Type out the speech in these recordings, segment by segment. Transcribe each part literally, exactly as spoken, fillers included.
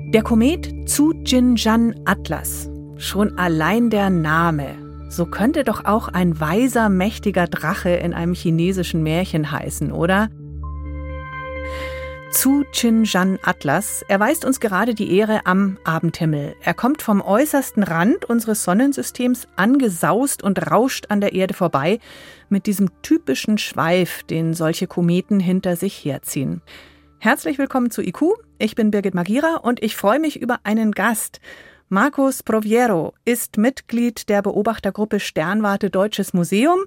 Der Komet Tsu-Chin-Jan-Atlas. Schon allein der Name. So könnte doch auch ein weiser, mächtiger Drache in einem chinesischen Märchen heißen, oder? Tsu-Chin-Jan-Atlas erweist uns gerade die Ehre am Abendhimmel. Er kommt vom äußersten Rand unseres Sonnensystems angesaust und rauscht an der Erde vorbei mit diesem typischen Schweif, den solche Kometen hinter sich herziehen. Herzlich willkommen zu I Q. Ich bin Birgit Magira und ich freue mich über einen Gast. Marcos Proviero ist Mitglied der Beobachtergruppe Sternwarte Deutsches Museum,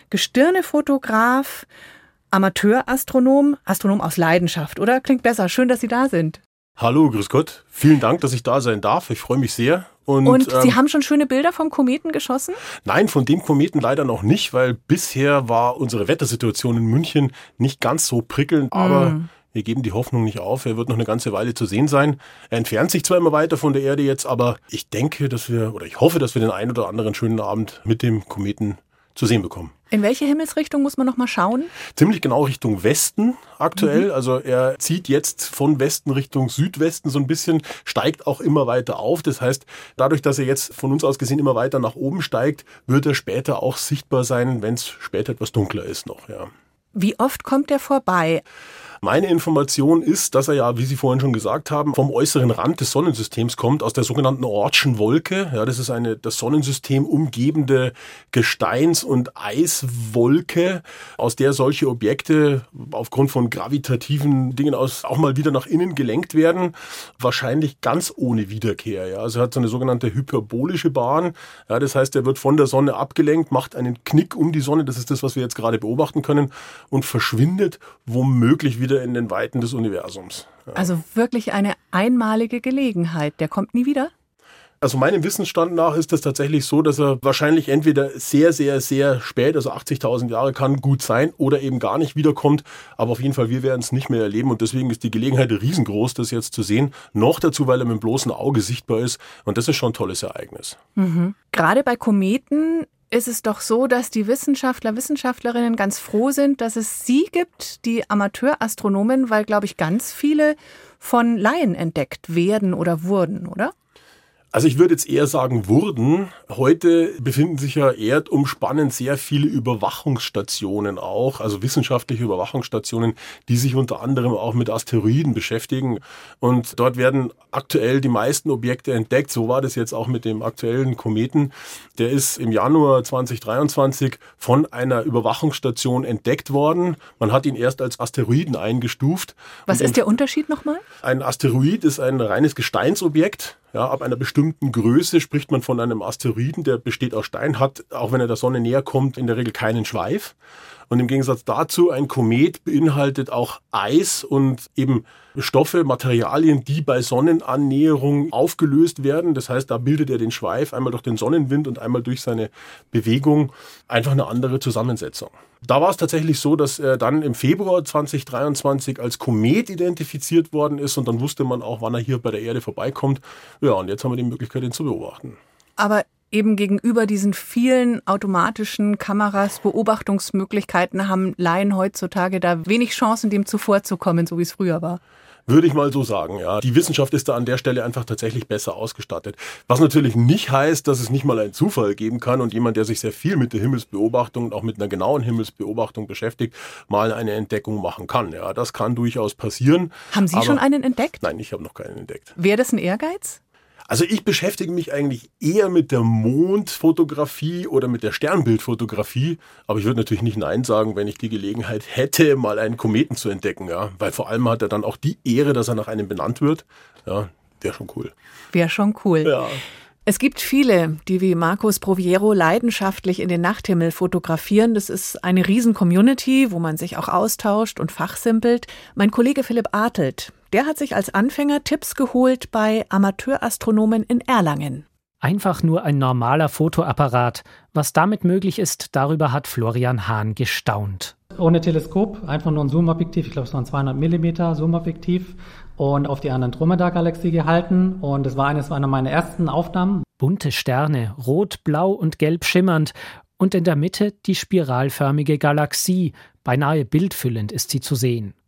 Gestirnefotograf, Amateurastronom, Astronom aus Leidenschaft, oder? Klingt besser. Schön, dass Sie da sind. Hallo, grüß Gott. Vielen Dank, dass ich da sein darf. Ich freue mich sehr. Und, Und Sie ähm, haben schon schöne Bilder vom Kometen geschossen? Nein, von dem Kometen leider noch nicht, weil bisher war unsere Wettersituation in München nicht ganz so prickelnd, aber mm. wir geben die Hoffnung nicht auf. Er wird noch eine ganze Weile zu sehen sein. Er entfernt sich zwar immer weiter von der Erde jetzt, aber ich denke, dass wir, oder ich hoffe, dass wir den einen oder anderen schönen Abend mit dem Kometen zu sehen bekommen. In welche Himmelsrichtung muss man noch mal schauen? Ziemlich genau Richtung Westen aktuell. Mhm. Also er zieht jetzt von Westen Richtung Südwesten so ein bisschen, steigt auch immer weiter auf. Das heißt, dadurch, dass er jetzt von uns aus gesehen immer weiter nach oben steigt, wird er später auch sichtbar sein, wenn es später etwas dunkler ist noch. Ja. Wie oft kommt er vorbei? Meine Information ist, dass er ja, wie Sie vorhin schon gesagt haben, vom äußeren Rand des Sonnensystems kommt, aus der sogenannten Oortschen Wolke. Ja, das ist eine das Sonnensystem umgebende Gesteins- und Eiswolke, aus der solche Objekte aufgrund von gravitativen Dingen aus auch mal wieder nach innen gelenkt werden. Wahrscheinlich ganz ohne Wiederkehr. Ja. Also er hat so eine sogenannte hyperbolische Bahn. Ja, das heißt, er wird von der Sonne abgelenkt, macht einen Knick um die Sonne. Das ist das, was wir jetzt gerade beobachten können, und verschwindet womöglich wieder in den Weiten des Universums. Ja. Also wirklich eine einmalige Gelegenheit. Der kommt nie wieder? Also meinem Wissensstand nach ist das tatsächlich so, dass er wahrscheinlich entweder sehr, sehr, sehr spät, also achtzigtausend Jahre kann gut sein, oder eben gar nicht wiederkommt. Aber auf jeden Fall, wir werden es nicht mehr erleben, und deswegen ist die Gelegenheit riesengroß, das jetzt zu sehen. Noch dazu, weil er mit dem bloßen Auge sichtbar ist, und das ist schon ein tolles Ereignis. Mhm. Gerade bei Kometen ist es doch so, dass die Wissenschaftler, Wissenschaftlerinnen ganz froh sind, dass es Sie gibt, die Amateurastronomen, weil, glaube ich, ganz viele von Laien entdeckt werden oder wurden, oder? Also ich würde jetzt eher sagen, wurden. Heute befinden sich ja erdumspannend sehr viele Überwachungsstationen auch, also wissenschaftliche Überwachungsstationen, die sich unter anderem auch mit Asteroiden beschäftigen. Und dort werden aktuell die meisten Objekte entdeckt. So war das jetzt auch mit dem aktuellen Kometen. Der ist im Januar zwanzig dreiundzwanzig von einer Überwachungsstation entdeckt worden. Man hat ihn erst als Asteroiden eingestuft. Was ist der Unterschied nochmal? Ein Asteroid ist ein reines Gesteinsobjekt. Ja, ab einer bestimmten Größe spricht man von einem Asteroiden, der besteht aus Stein, hat, auch wenn er der Sonne näher kommt, in der Regel keinen Schweif. Und im Gegensatz dazu, ein Komet beinhaltet auch Eis und eben Stoffe, Materialien, die bei Sonnenannäherung aufgelöst werden. Das heißt, da bildet er den Schweif einmal durch den Sonnenwind und einmal durch seine Bewegung, einfach eine andere Zusammensetzung. Da war es tatsächlich so, dass er dann im Februar zwanzig dreiundzwanzig als Komet identifiziert worden ist, und dann wusste man auch, wann er hier bei der Erde vorbeikommt. Ja, und jetzt haben wir die Möglichkeit, ihn zu beobachten. Aber eben gegenüber diesen vielen automatischen Kameras, Beobachtungsmöglichkeiten, haben Laien heutzutage da wenig Chancen, dem zuvorzukommen, so wie es früher war. Würde ich mal so sagen, ja. Die Wissenschaft ist da an der Stelle einfach tatsächlich besser ausgestattet. Was natürlich nicht heißt, dass es nicht mal einen Zufall geben kann und jemand, der sich sehr viel mit der Himmelsbeobachtung und auch mit einer genauen Himmelsbeobachtung beschäftigt, mal eine Entdeckung machen kann. Ja, das kann durchaus passieren. Haben Sie Aber schon einen entdeckt? Nein, ich habe noch keinen entdeckt. Wäre das ein Ehrgeiz? Also ich beschäftige mich eigentlich eher mit der Mondfotografie oder mit der Sternbildfotografie, aber ich würde natürlich nicht Nein sagen, wenn ich die Gelegenheit hätte, mal einen Kometen zu entdecken, ja, weil vor allem hat er dann auch die Ehre, dass er nach einem benannt wird. Ja, wäre schon cool. Wäre schon cool. Ja. Es gibt viele, die wie Marcos Proviero leidenschaftlich in den Nachthimmel fotografieren. Das ist eine Riesen-Community, wo man sich auch austauscht und fachsimpelt. Mein Kollege Philipp Artelt, der hat sich als Anfänger Tipps geholt bei Amateurastronomen in Erlangen. Einfach nur ein normaler Fotoapparat. Was damit möglich ist, darüber hat Florian Hahn gestaunt. Ohne Teleskop, einfach nur ein Zoomobjektiv, ich glaube es war ein zweihundert Millimeter Zoomobjektiv, und auf die Andromeda-Galaxie gehalten, und es war eines einer meiner ersten Aufnahmen. Bunte Sterne, rot, blau und gelb schimmernd, und in der Mitte die spiralförmige Galaxie, beinahe bildfüllend ist sie zu sehen.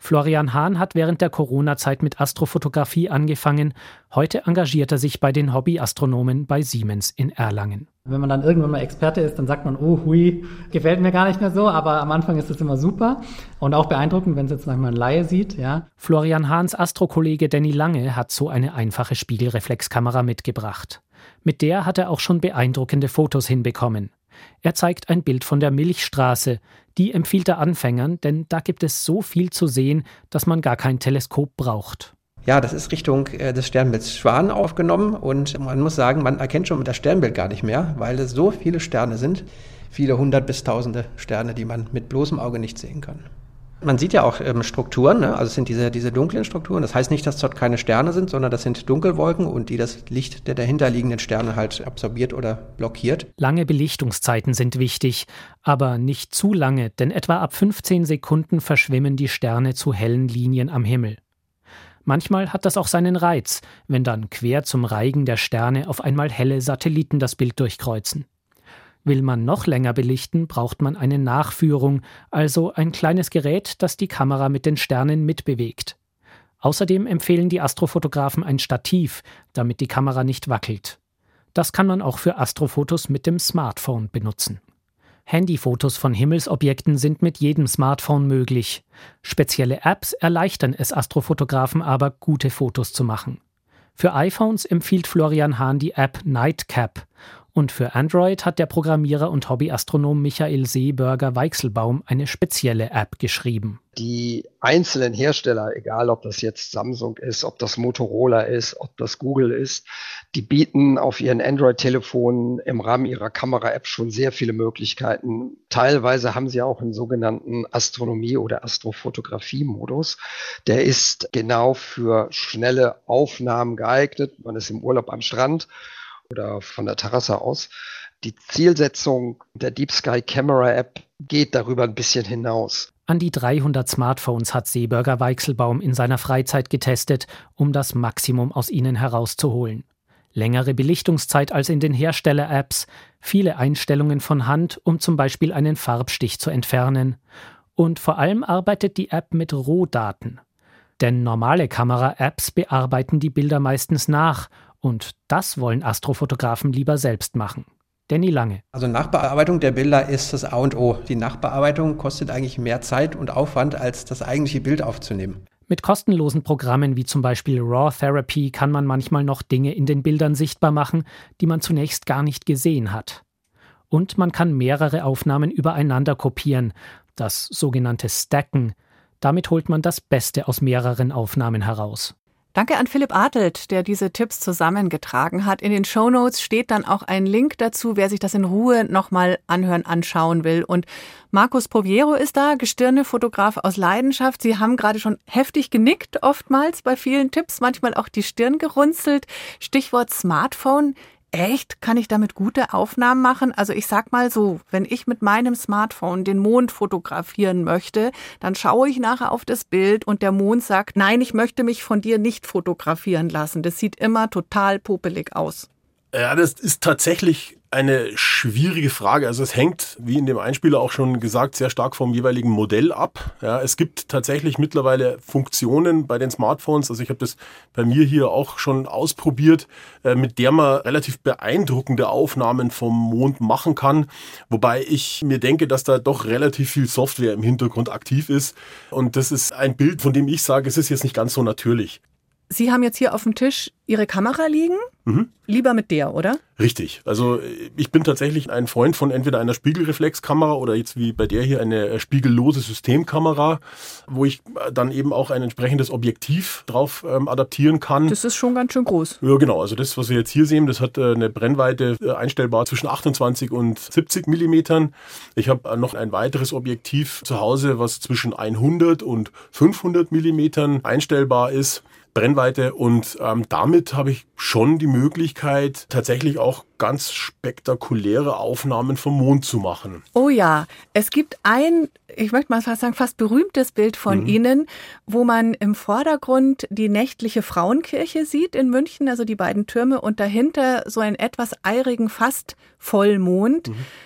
Florian Hahn hat während der Corona-Zeit mit Astrofotografie angefangen. Heute engagiert er sich bei den Hobbyastronomen bei Siemens in Erlangen. Wenn man dann irgendwann mal Experte ist, dann sagt man, oh hui, gefällt mir gar nicht mehr so, aber am Anfang ist es immer super und auch beeindruckend, wenn es jetzt manchmal ein Laie sieht. Ja. Florian Hahns Astrokollege Danny Lange hat so eine einfache Spiegelreflexkamera mitgebracht. Mit der hat er auch schon beeindruckende Fotos hinbekommen. Er zeigt ein Bild von der Milchstraße. Die empfiehlt er Anfängern, denn da gibt es so viel zu sehen, dass man gar kein Teleskop braucht. Ja, das ist Richtung äh, des Sternbilds Schwan aufgenommen und man muss sagen, man erkennt schon das Sternbild gar nicht mehr, weil es so viele Sterne sind, viele hundert bis tausende Sterne, die man mit bloßem Auge nicht sehen kann. Man sieht ja auch ähm, Strukturen, ne? Also es sind diese, diese dunklen Strukturen. Das heißt nicht, dass dort keine Sterne sind, sondern das sind Dunkelwolken und die das Licht der dahinterliegenden Sterne halt absorbiert oder blockiert. Lange Belichtungszeiten sind wichtig, aber nicht zu lange, denn etwa ab fünfzehn Sekunden verschwimmen die Sterne zu hellen Linien am Himmel. Manchmal hat das auch seinen Reiz, wenn dann quer zum Reigen der Sterne auf einmal helle Satelliten das Bild durchkreuzen. Will man noch länger belichten, braucht man eine Nachführung, also ein kleines Gerät, das die Kamera mit den Sternen mitbewegt. Außerdem empfehlen die Astrofotografen ein Stativ, damit die Kamera nicht wackelt. Das kann man auch für Astrofotos mit dem Smartphone benutzen. Handyfotos von Himmelsobjekten sind mit jedem Smartphone möglich. Spezielle Apps erleichtern es Astrofotografen aber, gute Fotos zu machen. Für iPhones empfiehlt Florian Hahn die App Nightcap. Und für Android hat der Programmierer und Hobbyastronom Michael Seeberger-Weichselbaum eine spezielle App geschrieben. Die einzelnen Hersteller, egal ob das jetzt Samsung ist, ob das Motorola ist, ob das Google ist, die bieten auf ihren Android-Telefonen im Rahmen ihrer Kamera-App schon sehr viele Möglichkeiten. Teilweise haben sie auch einen sogenannten Astronomie- oder Astrofotografie-Modus. Der ist genau für schnelle Aufnahmen geeignet. Man ist im Urlaub am Strand oder von der Terrasse aus. Die Zielsetzung der Deep Sky Camera App geht darüber ein bisschen hinaus. An die dreihundert Smartphones hat Seeberger-Weichselbaum in seiner Freizeit getestet, um das Maximum aus ihnen herauszuholen. Längere Belichtungszeit als in den Hersteller-Apps, viele Einstellungen von Hand, um zum Beispiel einen Farbstich zu entfernen. Und vor allem arbeitet die App mit Rohdaten. Denn normale Kamera-Apps bearbeiten die Bilder meistens nach. Und das wollen Astrofotografen lieber selbst machen. Danny Lange. Also Nachbearbeitung der Bilder ist das A und O. Die Nachbearbeitung kostet eigentlich mehr Zeit und Aufwand, als das eigentliche Bild aufzunehmen. Mit kostenlosen Programmen wie zum Beispiel Raw Therapy kann man manchmal noch Dinge in den Bildern sichtbar machen, die man zunächst gar nicht gesehen hat. Und man kann mehrere Aufnahmen übereinander kopieren, das sogenannte Stacken. Damit holt man das Beste aus mehreren Aufnahmen heraus. Danke an Philipp Artelt, der diese Tipps zusammengetragen hat. In den Shownotes steht dann auch ein Link dazu, wer sich das in Ruhe nochmal anhören, anschauen will. Und Markus Poviero ist da, Gestirnefotograf aus Leidenschaft. Sie haben gerade schon heftig genickt, oftmals bei vielen Tipps, manchmal auch die Stirn gerunzelt. Stichwort Smartphone. Echt? Kann ich damit gute Aufnahmen machen? Also ich sag mal so, wenn ich mit meinem Smartphone den Mond fotografieren möchte, dann schaue ich nachher auf das Bild und der Mond sagt, nein, ich möchte mich von dir nicht fotografieren lassen. Das sieht immer total popelig aus. Ja, das ist tatsächlich eine schwierige Frage. Also es hängt, wie in dem Einspieler auch schon gesagt, sehr stark vom jeweiligen Modell ab. Ja, es gibt tatsächlich mittlerweile Funktionen bei den Smartphones, also ich habe das bei mir hier auch schon ausprobiert, äh, mit der man relativ beeindruckende Aufnahmen vom Mond machen kann. Wobei ich mir denke, dass da doch relativ viel Software im Hintergrund aktiv ist. Und das ist ein Bild, von dem ich sage, es ist jetzt nicht ganz so natürlich. Sie haben jetzt hier auf dem Tisch Ihre Kamera liegen? Mhm. Lieber mit der, oder? Richtig. Also ich bin tatsächlich ein Freund von entweder einer Spiegelreflexkamera oder jetzt wie bei der hier eine spiegellose Systemkamera, wo ich dann eben auch ein entsprechendes Objektiv drauf ähm, adaptieren kann. Das ist schon ganz schön groß. Ja, genau. Also das, was wir jetzt hier sehen, das hat äh, eine Brennweite äh, einstellbar zwischen achtundzwanzig und siebzig Millimetern. Ich habe äh, noch ein weiteres Objektiv zu Hause, was zwischen hundert und fünfhundert Millimetern einstellbar ist. Brennweite und ähm, damit habe ich schon die Möglichkeit, tatsächlich auch ganz spektakuläre Aufnahmen vom Mond zu machen. Oh ja, es gibt ein, ich möchte mal fast sagen, fast berühmtes Bild von mhm. Ihnen, wo man im Vordergrund die nächtliche Frauenkirche sieht in München, also die beiden Türme und dahinter so einen etwas eirigen, fast Vollmond. Mhm.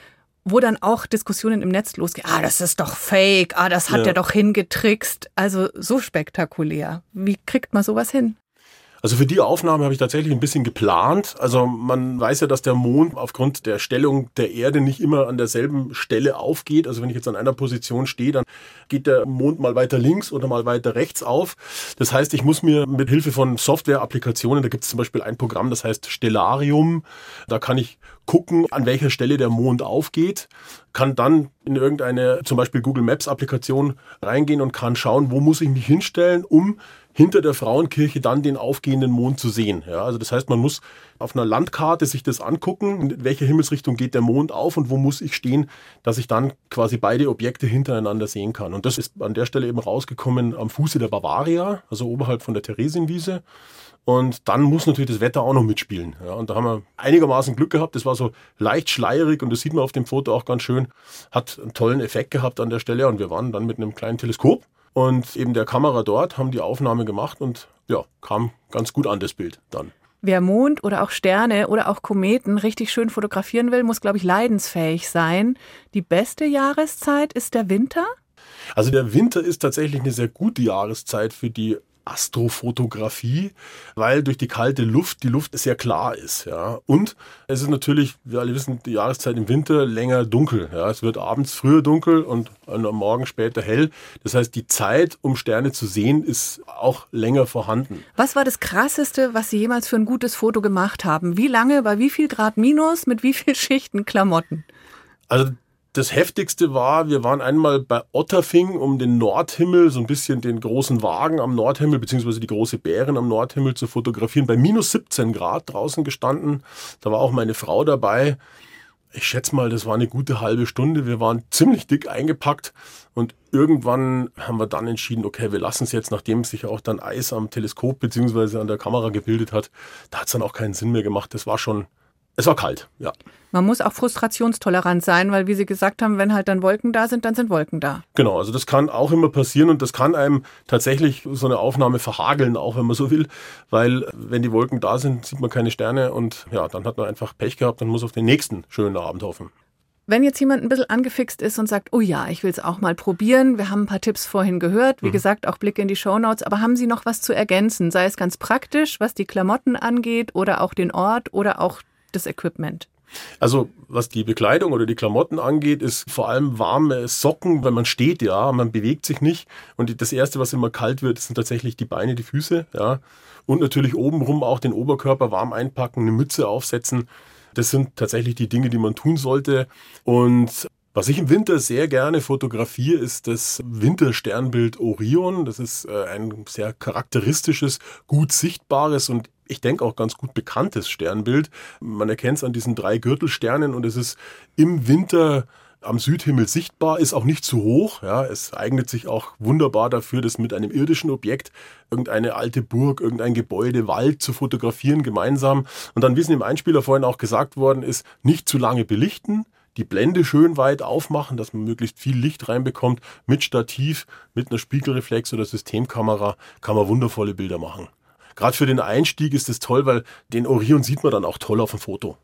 wo dann auch Diskussionen im Netz losgehen. Ah, das ist doch fake. Ah, das hat ja. er doch hingetrickst. Also so spektakulär. Wie kriegt man sowas hin? Also für die Aufnahme habe ich tatsächlich ein bisschen geplant. Also man weiß ja, dass der Mond aufgrund der Stellung der Erde nicht immer an derselben Stelle aufgeht. Also wenn ich jetzt an einer Position stehe, dann geht der Mond mal weiter links oder mal weiter rechts auf. Das heißt, ich muss mir mit Hilfe von Software-Applikationen, da gibt es zum Beispiel ein Programm, das heißt Stellarium, da kann ich gucken, an welcher Stelle der Mond aufgeht, kann dann in irgendeine, zum Beispiel Google Maps-Applikation reingehen und kann schauen, wo muss ich mich hinstellen, um hinter der Frauenkirche dann den aufgehenden Mond zu sehen. Ja, also das heißt, man muss auf einer Landkarte sich das angucken, in welche Himmelsrichtung geht der Mond auf und wo muss ich stehen, dass ich dann quasi beide Objekte hintereinander sehen kann. Und das ist an der Stelle eben rausgekommen am Fuße der Bavaria, also oberhalb von der Theresienwiese. Und dann muss natürlich das Wetter auch noch mitspielen. Ja, und da haben wir einigermaßen Glück gehabt. Das war so leicht schleierig und das sieht man auf dem Foto auch ganz schön. Hat einen tollen Effekt gehabt an der Stelle und wir waren dann mit einem kleinen Teleskop und eben der Kamera dort, haben die Aufnahme gemacht und ja, kam ganz gut an das Bild dann. Wer Mond oder auch Sterne oder auch Kometen richtig schön fotografieren will, muss, glaube ich, leidensfähig sein. Die beste Jahreszeit ist der Winter? Also der Winter ist tatsächlich eine sehr gute Jahreszeit für die Astrofotografie, weil durch die kalte Luft die Luft sehr klar ist. Ja. Und es ist natürlich, wir alle wissen, die Jahreszeit im Winter länger dunkel. Ja. Es wird abends früher dunkel und am Morgen später hell. Das heißt, die Zeit, um Sterne zu sehen, ist auch länger vorhanden. Was war das Krasseste, was Sie jemals für ein gutes Foto gemacht haben? Wie lange, bei wie viel Grad minus, mit wie viel Schichten Klamotten? Also das Heftigste war, wir waren einmal bei Otterfing, um den Nordhimmel, so ein bisschen den großen Wagen am Nordhimmel, beziehungsweise die große Bären am Nordhimmel zu fotografieren. Bei minus siebzehn Grad draußen gestanden. Da war auch meine Frau dabei. Ich schätze mal, das war eine gute halbe Stunde. Wir waren ziemlich dick eingepackt und irgendwann haben wir dann entschieden, okay, wir lassen es jetzt, nachdem sich auch dann Eis am Teleskop beziehungsweise an der Kamera gebildet hat. Da hat es dann auch keinen Sinn mehr gemacht. Das war schon... Es war kalt, ja. Man muss auch frustrationstolerant sein, weil, wie Sie gesagt haben, wenn halt dann Wolken da sind, dann sind Wolken da. Genau, also das kann auch immer passieren und das kann einem tatsächlich so eine Aufnahme verhageln, auch wenn man so will, weil wenn die Wolken da sind, sieht man keine Sterne und ja, dann hat man einfach Pech gehabt und muss auf den nächsten schönen Abend hoffen. Wenn jetzt jemand ein bisschen angefixt ist und sagt, oh ja, ich will es auch mal probieren, wir haben ein paar Tipps vorhin gehört, wie mhm. gesagt, auch Blick in die Shownotes, aber haben Sie noch was zu ergänzen, sei es ganz praktisch, was die Klamotten angeht oder auch den Ort oder auch das Equipment? Also was die Bekleidung oder die Klamotten angeht, ist vor allem warme Socken, weil man steht ja, man bewegt sich nicht und das Erste, was immer kalt wird, sind tatsächlich die Beine, die Füße, ja, und natürlich obenrum auch den Oberkörper warm einpacken, eine Mütze aufsetzen. Das sind tatsächlich die Dinge, die man tun sollte. Und was ich im Winter sehr gerne fotografiere, ist das Wintersternbild Orion. Das ist ein sehr charakteristisches, gut sichtbares und ich denke auch ganz gut bekanntes Sternbild. Man erkennt es an diesen drei Gürtelsternen und es ist im Winter am Südhimmel sichtbar, ist auch nicht zu hoch. Ja, es eignet sich auch wunderbar dafür, das mit einem irdischen Objekt, irgendeine alte Burg, irgendein Gebäude, Wald zu fotografieren gemeinsam. Und dann, wie es in dem Einspieler vorhin auch gesagt worden ist, nicht zu lange belichten, die Blende schön weit aufmachen, dass man möglichst viel Licht reinbekommt. Mit Stativ, mit einer Spiegelreflex oder Systemkamera kann man wundervolle Bilder machen. Gerade für den Einstieg ist es toll, weil den Orion sieht man dann auch toll auf dem Foto.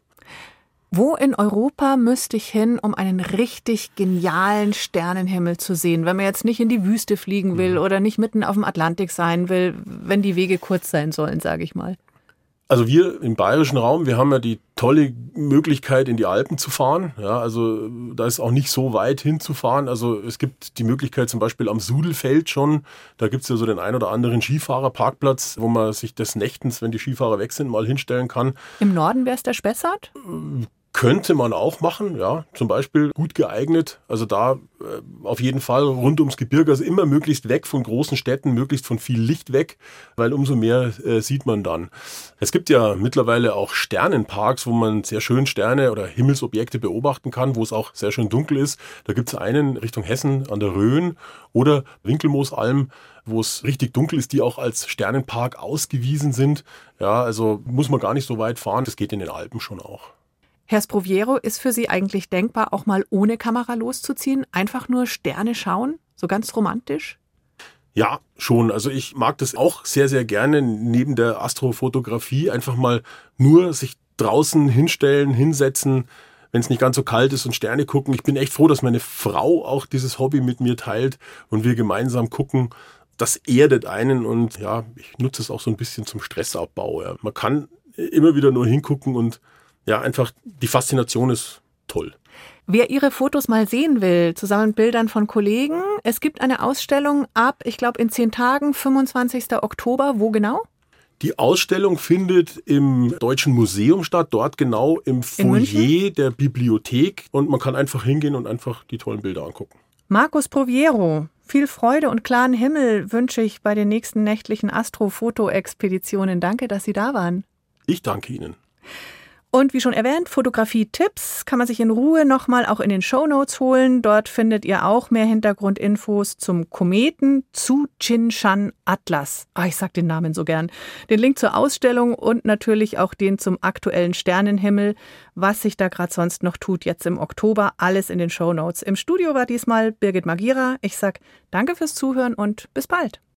Wo in Europa müsste ich hin, um einen richtig genialen Sternenhimmel zu sehen? Wenn man jetzt nicht in die Wüste fliegen will oder nicht mitten auf dem Atlantik sein will, wenn die Wege kurz sein sollen, sage ich mal. Also wir im bayerischen Raum, wir haben ja die tolle Möglichkeit, in die Alpen zu fahren. Ja, also da ist auch nicht so weit hinzufahren. Also es gibt die Möglichkeit zum Beispiel am Sudelfeld schon. Da gibt es ja so den ein oder anderen Skifahrerparkplatz, wo man sich des Nächtens, wenn die Skifahrer weg sind, mal hinstellen kann. Im Norden wäre es der Spessart? Könnte man auch machen, ja, zum Beispiel gut geeignet, also da äh, auf jeden Fall rund ums Gebirge, also immer möglichst weg von großen Städten, möglichst von viel Licht weg, weil umso mehr äh, sieht man dann. Es gibt ja mittlerweile auch Sternenparks, wo man sehr schön Sterne oder Himmelsobjekte beobachten kann, wo es auch sehr schön dunkel ist. Da gibt es einen Richtung Hessen an der Rhön oder Winkelmoosalm, wo es richtig dunkel ist, die auch als Sternenpark ausgewiesen sind. Ja, also muss man gar nicht so weit fahren, das geht in den Alpen schon auch. Herr Sproviero, ist für Sie eigentlich denkbar, auch mal ohne Kamera loszuziehen? Einfach nur Sterne schauen? So ganz romantisch? Ja, schon. Also ich mag das auch sehr, sehr gerne, neben der Astrofotografie einfach mal nur sich draußen hinstellen, hinsetzen, wenn es nicht ganz so kalt ist und Sterne gucken. Ich bin echt froh, dass meine Frau auch dieses Hobby mit mir teilt und wir gemeinsam gucken. Das erdet einen und ja, ich nutze es auch so ein bisschen zum Stressabbau. Ja. Man kann immer wieder nur hingucken und ja, einfach die Faszination ist toll. Wer Ihre Fotos mal sehen will, zusammen mit Bildern von Kollegen, es gibt eine Ausstellung ab, ich glaube in zehn Tagen, fünfundzwanzigsten Oktober. Wo genau? Die Ausstellung findet im Deutschen Museum statt, dort genau im Foyer der Bibliothek. Und man kann einfach hingehen und einfach die tollen Bilder angucken. Markus Proviero, viel Freude und klaren Himmel wünsche ich bei den nächsten nächtlichen Astro-Foto-Expeditionen. Danke, dass Sie da waren. Ich danke Ihnen. Und wie schon erwähnt, Fotografie-Tipps kann man sich in Ruhe nochmal auch in den Shownotes holen. Dort findet ihr auch mehr Hintergrundinfos zum Kometen Tsuchinshan Atlas. Ah, ich sag den Namen so gern. Den Link zur Ausstellung und natürlich auch den zum aktuellen Sternenhimmel. Was sich da gerade sonst noch tut jetzt im Oktober, alles in den Shownotes. Im Studio war diesmal Birgit Magira. Ich sag danke fürs Zuhören und bis bald.